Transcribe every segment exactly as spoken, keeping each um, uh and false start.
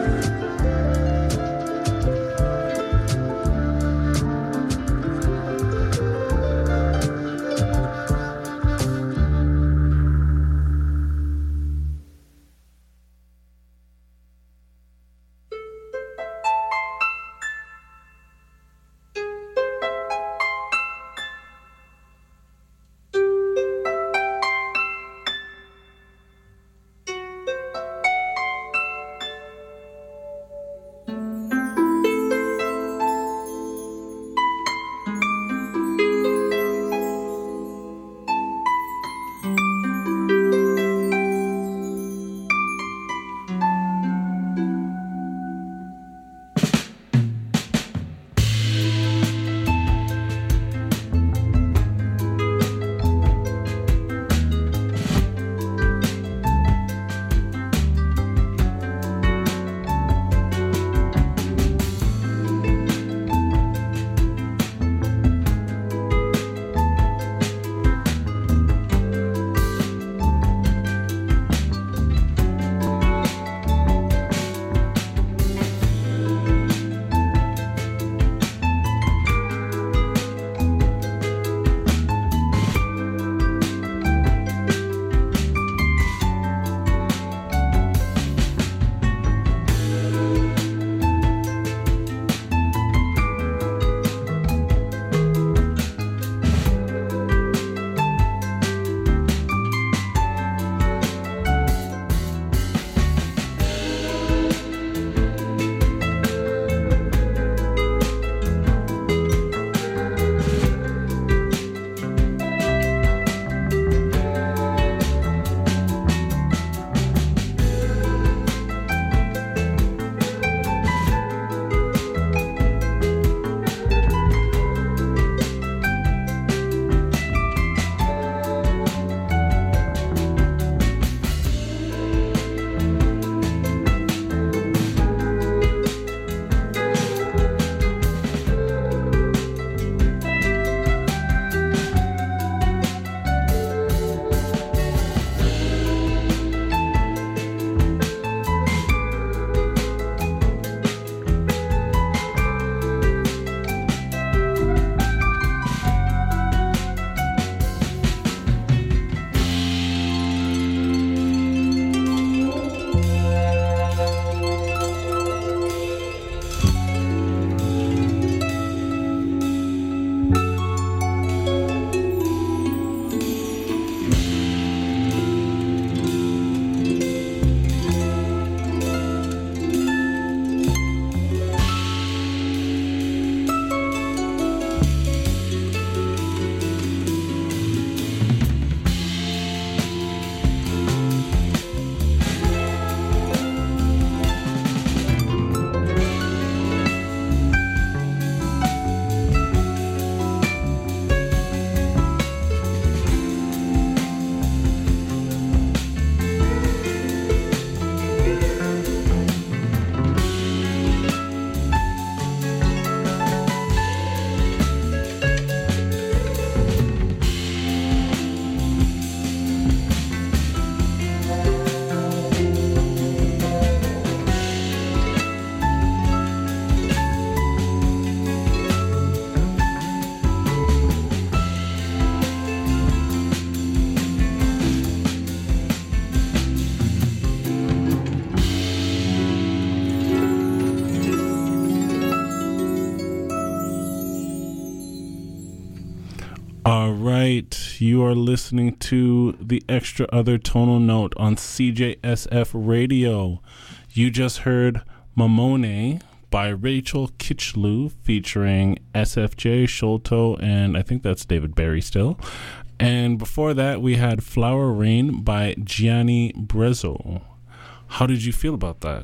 All right, you are listening to the Extra Other Tonal Note on C J S F Radio. You just heard Mamone by Rachel Kitchlew featuring S F J, Sholto, and I think that's David Barry still. And before that, we had Flower Rain by Gianni Brezzo. How did you feel about that?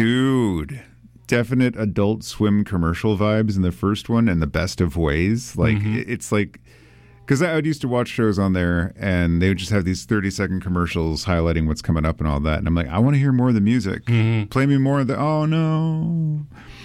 Dude, definite Adult Swim commercial vibes in the first one and the best of ways. Like, mm-hmm. it's like... Because I would used to watch shows on there, and they would just have these thirty-second commercials highlighting what's coming up and all that. And I'm like, I want to hear more of the music. Mm-hmm. Play me more of the, oh, no.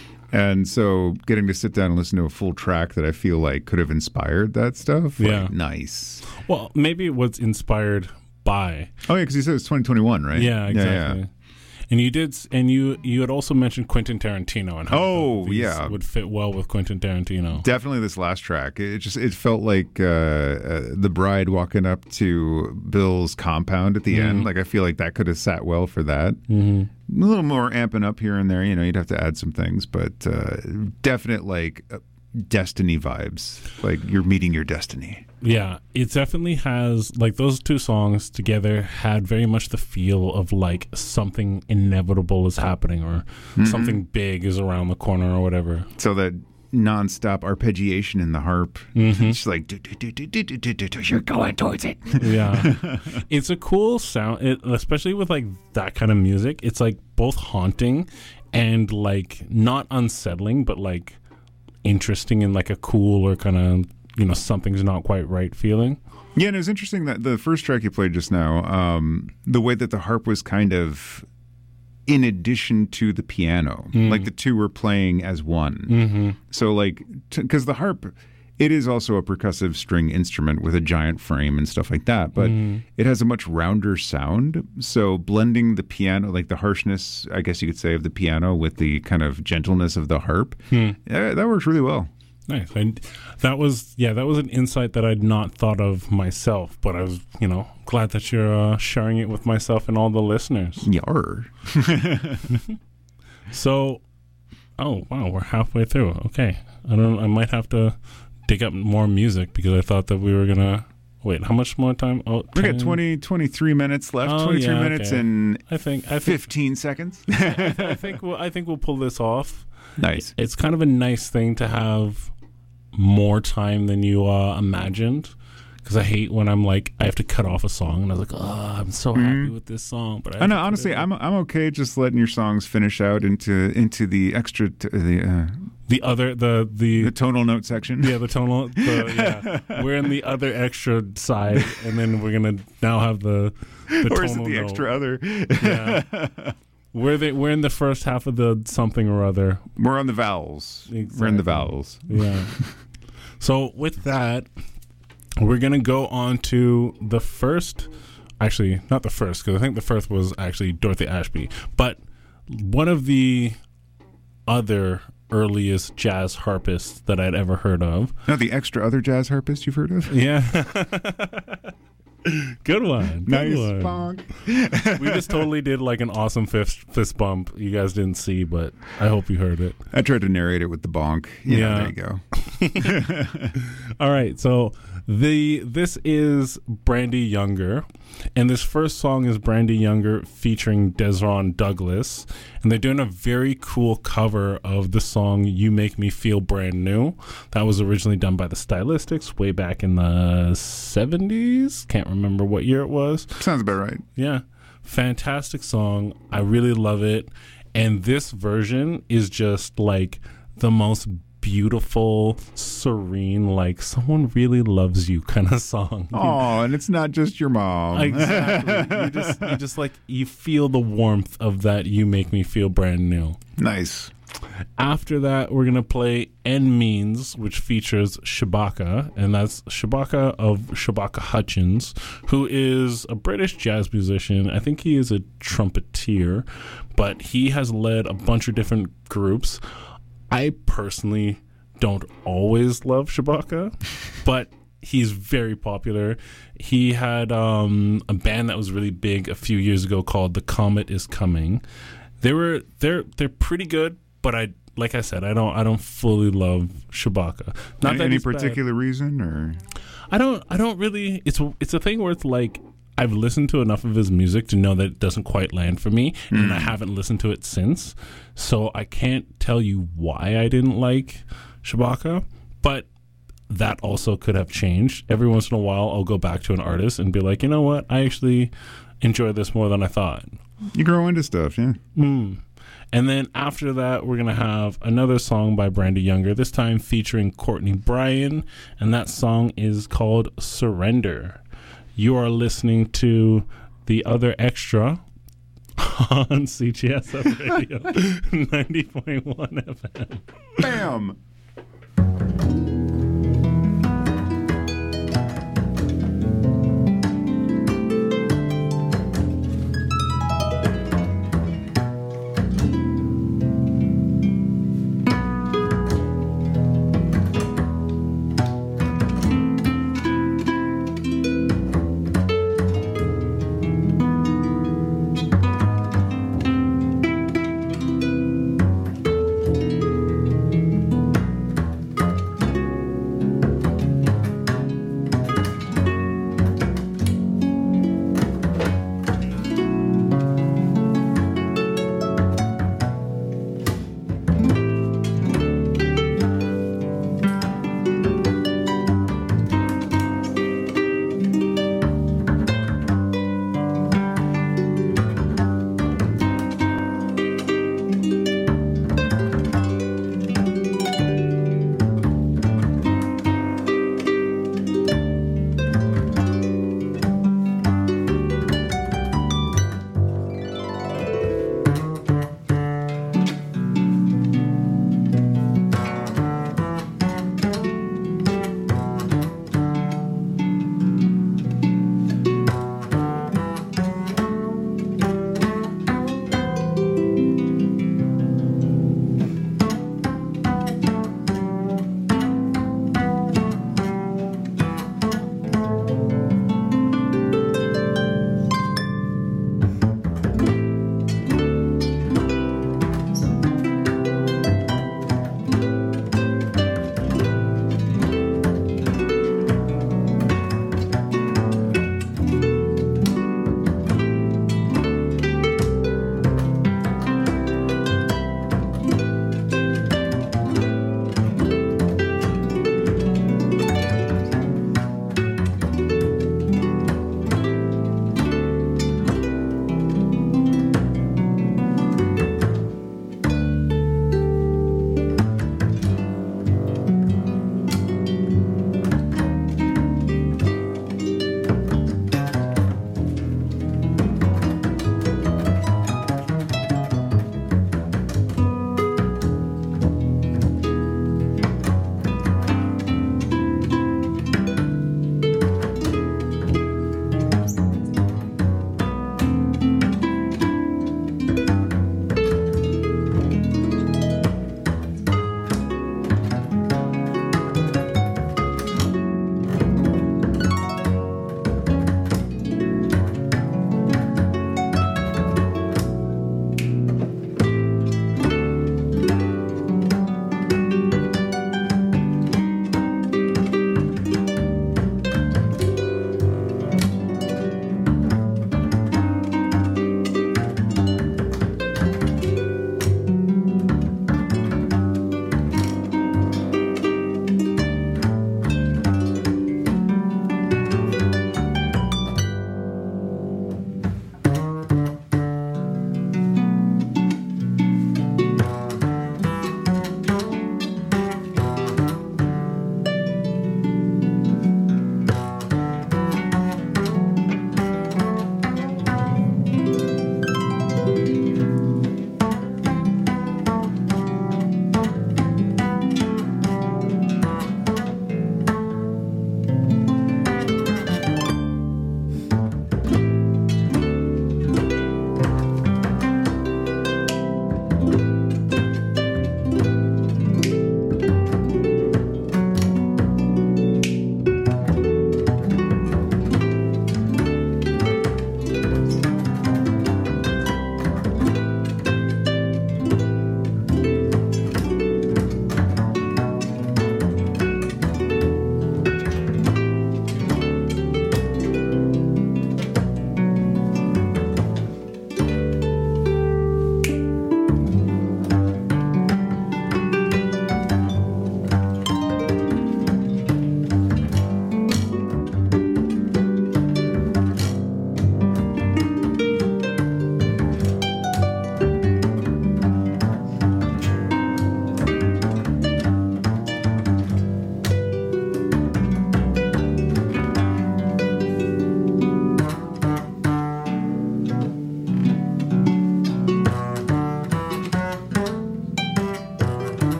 And so getting to sit down and listen to a full track that I feel like could have inspired that stuff, yeah. Like, nice. Well, maybe it was inspired by. Oh, yeah, because he said it's twenty twenty-one, right? Yeah, exactly. Yeah, yeah. And you did, and you you had also mentioned Quentin Tarantino and how Oh, these yeah. would fit well with Quentin Tarantino. Definitely this last track. It just it felt like uh, uh, the bride walking up to Bill's compound at the Mm-hmm. end. Like I feel like that could have sat well for that. Mm-hmm. A little more amping up here and there. You know, you'd have to add some things, but uh, definite like uh, Destiny vibes. Like you're meeting your destiny. Yeah, it definitely has, like, those two songs together had very much the feel of like something inevitable is happening or Mm-hmm. something big is around the corner or whatever. So that nonstop arpeggiation in the harp. Mm-hmm. It's like do, do, do, do, do, do, do, do, do, you're going towards it. Yeah. It's a cool sound, it, especially with like that kind of music. It's like both haunting and like not unsettling, but like interesting in like a cool or kind of, you know, something's not quite right feeling. Yeah, and it was interesting that the first track you played just now, um, the way that the harp was kind of in addition to the piano, Mm. like the two were playing as one. Mm-hmm. So, like, because the harp, it is also a percussive string instrument with a giant frame and stuff like that, but Mm. it has a much rounder sound. So, blending the piano, like the harshness, I guess you could say, of the piano with the kind of gentleness of the harp, Hmm. yeah, that works really well. Nice. And that was, yeah, that was an insight that I'd not thought of myself, but I was, you know, glad that you're uh, sharing it with myself and all the listeners. Yar. So, oh, wow, we're halfway through. Okay. I don't, I might have to dig up more music because I thought that we were going to, wait, how much more time? Oh, We got ten? twenty, twenty-three minutes left. Oh, twenty-three yeah, minutes okay. and I think, I think, fifteen seconds. I think we'll, I think we'll pull this off. Nice. It's kind of a nice thing to have more time than you uh, imagined, because I hate when I'm like, I have to cut off a song and I was like, oh, I'm so happy with this song, but I, I have know. to put Honestly, it in. I'm I'm okay just letting your songs finish out into into the extra t- the uh, the other the the, the tonal note section. yeah the tonal the, yeah we're in the other extra side, and then we're gonna now have the the Or is it tonal the note. extra other? Yeah. We're the, we're in the first half of the something or other. We're on the vowels. We're in Exactly. the vowels. Yeah. So with that, we're gonna go on to the first. Actually, not the first, because I think the first was actually Dorothy Ashby, but one of the other earliest jazz harpists that I'd ever heard of. No, the extra other jazz harpist you've heard of. Yeah. Good one. Good Nice. one. Bonk. We just totally did like an awesome fist fist bump. You guys didn't see, but I hope you heard it. I tried to narrate it with the bonk. You know, Yeah. there you go. All right, so the this is Brandy Younger, and this first song is Brandy Younger featuring Desron Douglas, and they're doing a very cool cover of the song "You Make Me Feel Brand New." That was originally done by the Stylistics way back in the seventies. Can't remember what year it was. Sounds about right. Yeah, fantastic song. I really love it, and this version is just like the most beautiful, serene, like someone really loves you kind of song. Oh, and it's not just your mom. Exactly. You just, you just like, you feel the warmth of that "You Make Me Feel Brand New." Nice. After that, we're going to play N Means, which features Shabaka, and that's Shabaka of Shabaka Hutchins, who is a British jazz musician. I think he is a trumpeter, but he has led a bunch of different groups. I personally don't always love Shabaka, but he's very popular. He had um, a band that was really big a few years ago called The Comet Is Coming. They were they're they're pretty good, but I like I said I don't I don't fully love Shabaka. Not any that any he's bad. particular reason, or I don't I don't really. It's it's a thing where it's like, I've listened to enough of his music to know that it doesn't quite land for me, and I haven't listened to it since. So I can't tell you why I didn't like Shabaka, but that also could have changed. Every once in a while, I'll go back to an artist and be like, you know what, I actually enjoy this more than I thought. you grow into stuff, yeah. Mm. And then after that, we're going to have another song by Brandy Younger, this time featuring Courtney Bryan, and that song is called Surrender. You are listening to The Other Extra on C G S F Radio ninety point one F M. Bam.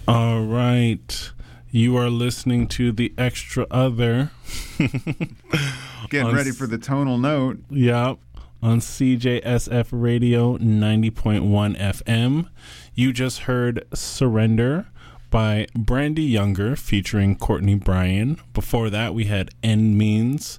All right. You are listening to The Extra Other. Getting ready for the tonal note. Yep. On C J S F Radio ninety point one F M. You just heard Surrender by Brandy Younger featuring Courtney Bryan. Before that, we had End Means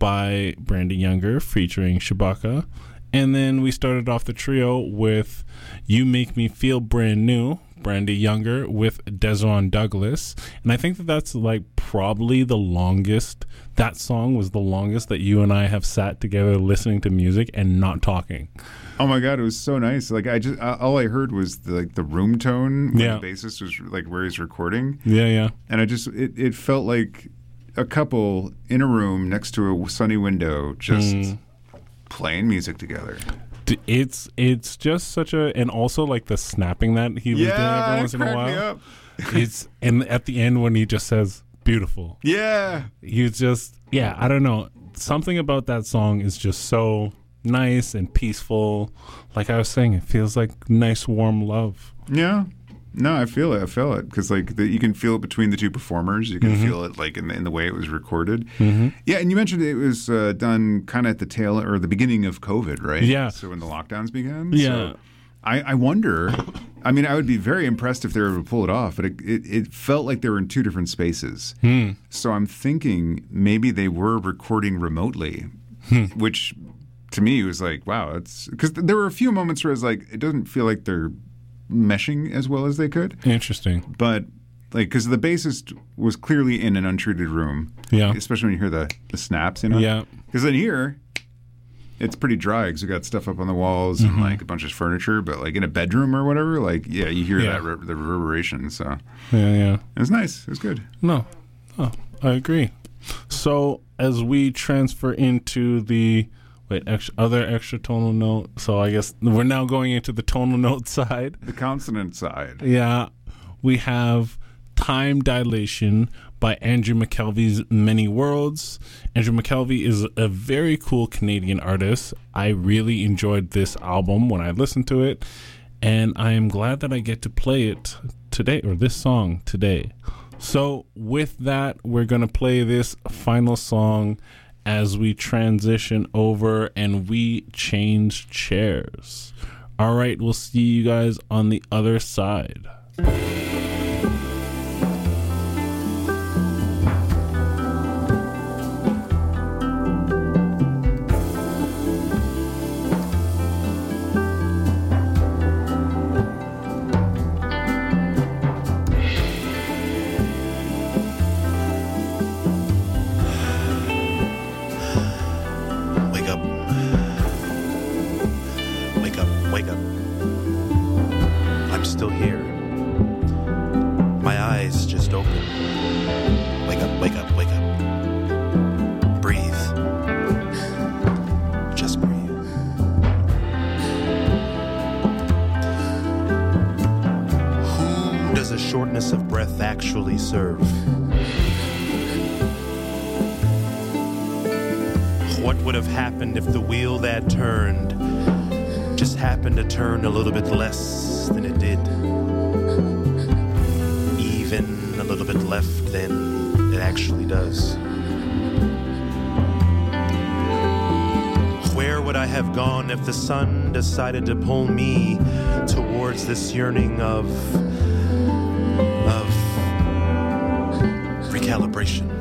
by Brandy Younger featuring Shabaka. And then we started off the trio with You Make Me Feel Brand New, Brandy Younger with Desron Douglas. And I think that that's like probably the longest, that song was the longest that you and I have sat together listening to music and not talking. Oh my God, it was so nice. Like I just, uh, all I heard was the, like the room tone when Yeah. the bassist was like where he's recording. Yeah, yeah. And I just, it, it felt like a couple in a room next to a sunny window just Mm. playing music together. D- It's it's just such a, and also like the snapping that he was doing every once in a cracked me while. up. It's, and at the end when he just says beautiful, Yeah. he's just, yeah, I don't know. Something about that song is just so nice and peaceful. Like I was saying, it feels like nice, warm love. Yeah. No, I feel it. I feel it because like the, you can feel it between the two performers. You can Mm-hmm. feel it like in the, in the way it was recorded. Mm-hmm. Yeah, and you mentioned it was uh, done kind of at the tail or the beginning of COVID, right? Yeah. So when the lockdowns began. Yeah. So I, I wonder. I mean, I would be very impressed if they were able to pull it off, but it, it, it felt like they were in two different spaces. Hmm. So I'm thinking maybe they were recording remotely, Hmm. which to me was like, wow, it's because there were a few moments where I was like, it doesn't feel like they're meshing as well as they could. Interesting. But like, because the bassist was clearly in an untreated room. Yeah. Especially when you hear the, the snaps, you know? Yeah. Because then here, it's pretty dry because we got stuff up on the walls Mm-hmm. and like a bunch of furniture. But like in a bedroom or whatever, like, yeah, you hear Yeah. that re- the reverberation. So Yeah, yeah. it was nice. It was good. No, oh, I agree. So as we transfer into the wait extra, other extra tonal note, so I guess we're now going into the tonal note side. The consonant side. Yeah, we have Time Dilation by Andrew McKelvey's Many Worlds. Andrew McKelvey is a very cool Canadian artist. I really enjoyed this album when I listened to it, and I am glad that I get to play it today, or this song today. So with that, we're going to play this final song as we transition over and we change chairs. All right, we'll see you guys on the other side. Wake up. Wake up, wake up. I'm still here. My eyes just open. Wake up, wake up, wake up. Breathe. Just breathe. Who does a shortness of breath actually serve? What would have happened if the wheel that turned just happened to turn a little bit less than it did? Even a little bit left than it actually does. Where would I have gone if the sun decided to pull me towards this yearning of of recalibration?